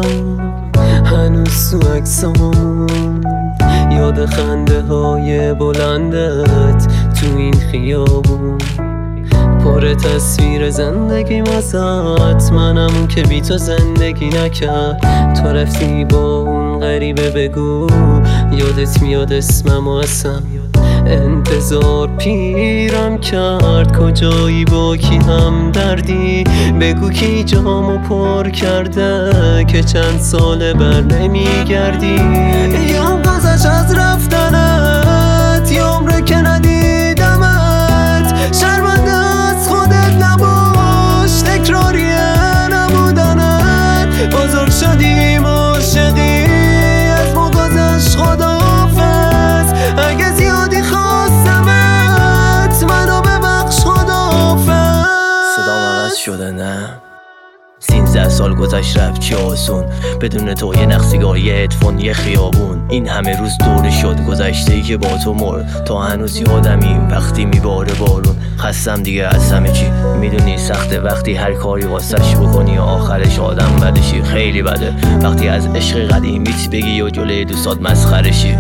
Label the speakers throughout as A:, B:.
A: هنوز تو عکسامون یاد خنده های بلندت تو این خیابون، پر تصویر زندگیم ازت. منم اون که بی تو زندگی نکرد. تو رفتی با اون غریبه، بگو یادت میاد اسمم و اصلا انتظار پیرم کرد. کجایی با کی هم دردی؟ بگو کی جامو پر کرده که چند ساله بر نمیگردی. یا گذشت از رفتنت، یا عمره که ندیدمت. شرمنده از خودت نباش، تکراریه نبودنت. بزرگ شدیم عاشقی، از ما گذشت خداحافظ. اگه زیادی خواستمت، منو ببخش خداحافظ.
B: صدام عوض شده نه؟ 13 سال گذشت رفت چه آسون، بدون تو یه نقصیگاه، یه هدفون، یه خیابون. این همه روز دور شد گذشته‌ای که با تو مرد. تا هنوز یادمی وقتی میباره بارون. خستم دیگه از همه چی، میدونی سخته وقتی هر کاری واسش بکنی و آخرش آدم بدشی. خیلی بده وقتی از عشق قدیمیت بگی و جلوی دوستات مسخرشی.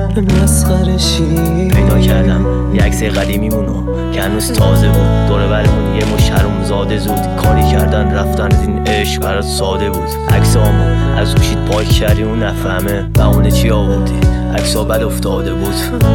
B: پیدا کردم یه عکس قدیمیمونو که هنوز تازه بود. دور برمون یه مش حروم زاده زود. کاری کردن رفتن از این عشق برات ساده بود. عکسامو از گوشیت پاک کردی اون نفهمه بهونه چی آوردی. عکسا بد افتاده بود.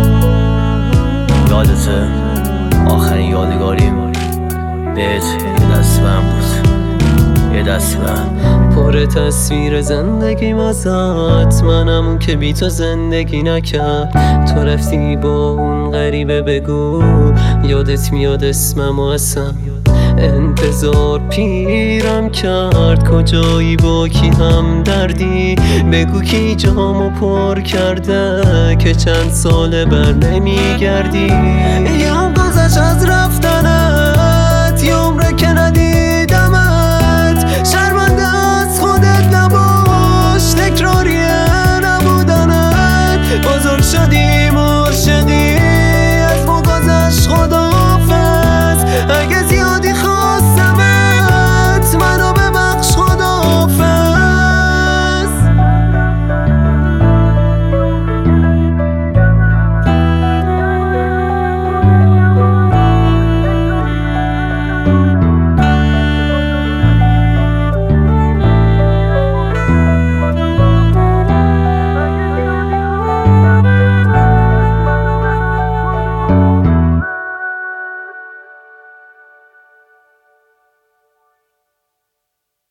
B: یادته آخرین یادگاریم بهت یه دستبند بود، یه دستبند
A: پر تصویر زندگیم ازت. منم اون که بی تو زندگی نکرد. تو رفتی با اون غریبه، بگو یادت میاد اسمم و اصلا انتظار پیرم کرد. کجایی با کی هم دردی؟ بگو کی جامو پر کرده که چند ساله بر نمیگردی. یا گذشت از رفتنت،